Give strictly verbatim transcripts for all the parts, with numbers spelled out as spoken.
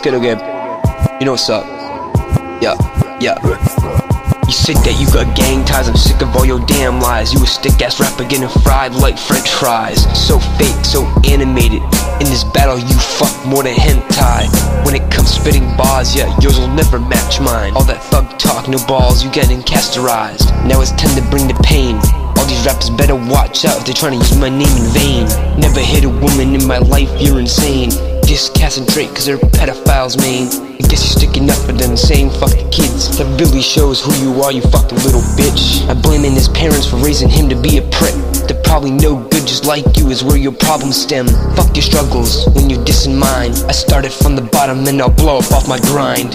good, okay? You know what's up? Yeah, yeah. You said that you got gang ties, I'm sick of all your damn lies. You a stick-ass rapper getting fried like french fries. So fake, so animated. In this battle you fuck more than hentai. When it comes spitting bars, yeah, yours will never match mine. All that thug talk, no balls, you getting castorized. Now it's time to bring the pain. All these rappers better watch out if they're trying to use my name in vain. Never hit a woman in my life, you're insane. Just concentrate cause they're pedophiles, man. I guess you're sticking up for them, saying fuck the kids. That really shows who you are, you fucking little bitch. I'm blaming his parents for raising him to be a prick. They're probably no good, just like you is where your problems stem. Fuck your struggles when you're dissing mine. I started from the bottom and I'll blow up off my grind.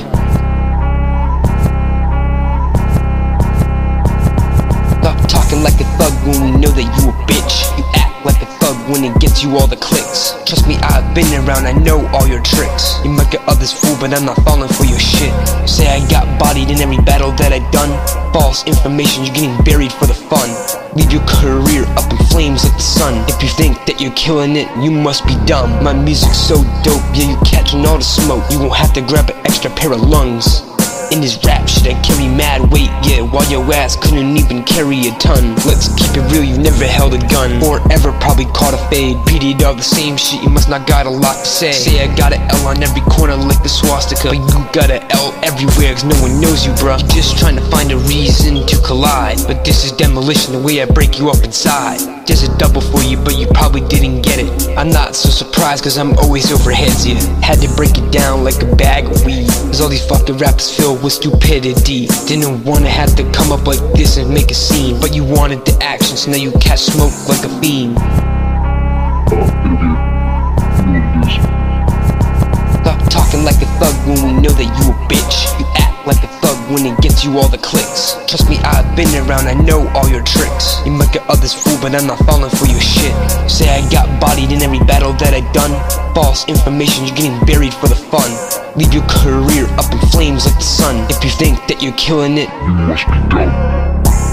Stop talking like a thug when you know that you a bitch. You act like a thug when it gets you all the clicks. Trust me, I've been around, I know all your tricks. You might get others fooled, but I'm not falling for your shit. Say I got bodied in every battle that I done. False information, you're getting buried for the fun. Leave your career up in flames like the sun. If you think that you're killing it, you must be dumb. My music's so dope, yeah, you catching all the smoke. You won't have to grab an extra pair of lungs. In this rap shit I carry mad weight, yeah, while your ass couldn't even carry a ton. Let's keep it real, you never held a gun, or ever probably caught a fade. Beat it all the same shit, you must not got a lot to say. Say I got an L on every corner like the swastika, but you got an L everywhere cause no one knows you, bruh. You're just trying to find a reason to collide, but this is demolition, the way I break you up inside. There's a double for you, but you probably didn't get it. I'm not so surprised cause I'm always over heads, yeah. Had to break it down like a bag of weed, cause all these fucking rappers filled with stupidity. Didn't wanna have to come up like this and make a scene, but you wanted the action, so now you catch smoke like a fiend. Stop talking like a thug when we know that you a bitch. You act like a thug when it gets you all the clicks. Trust me, I've been around, I know all your tricks. You might get others fooled, but I'm not falling for your shit. Say I got bodied in every battle that I done. False information, you're getting buried for the fun. Leave your career up in flames like the sun. If you think that you're killing it, you must be dumb.